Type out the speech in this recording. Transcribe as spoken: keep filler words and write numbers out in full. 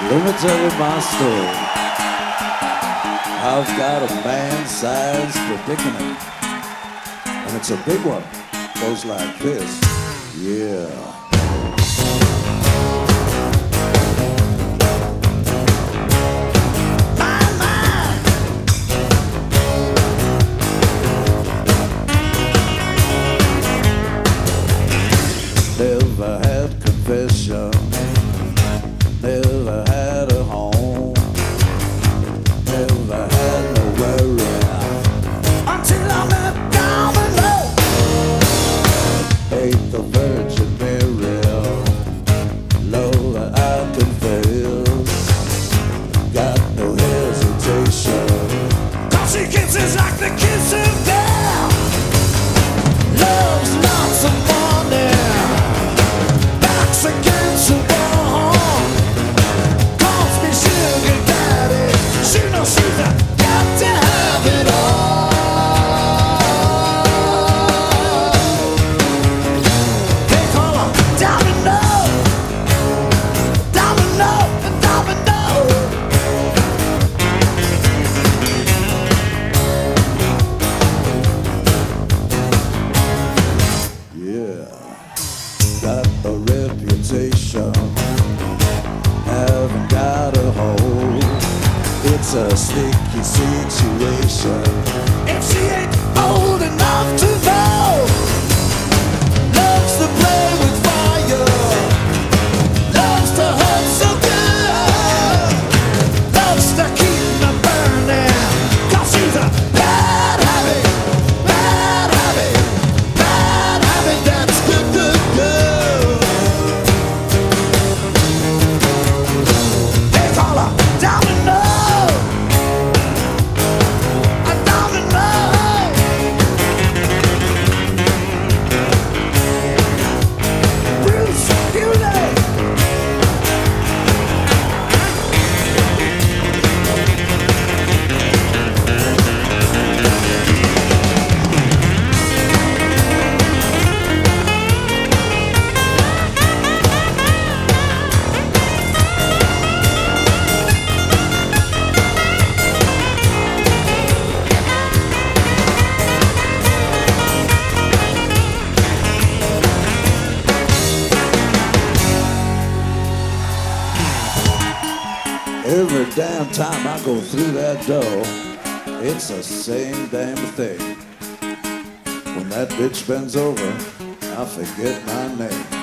Let me tell you my story. I've got a man-sized predicament, and it's a big one. Goes like this. Yeah. Never had confession, never had a home, never had no worry until I met Domino. Ate the Virgin Mary, love that I confess, got no hesitation, 'cause she kisses like the kiss of death. Love's lots of money, against the wall, calls me sugar daddy. She knows she's got to have it all. They call her Domino, Domino, Domino. Yeah, got a reputation, haven't got a hold. It's a sticky situation if she ain't old enough to know. Loves to play with fire, loves to hurt so good, loves to keep me burning, 'cause she's a bad habit, bad habit, bad habit that's good, good, good. Domino, a domino. Bruce Hewlett. Every damn time I go through that door, it's the same damn thing. When that bitch bends over, I forget my name.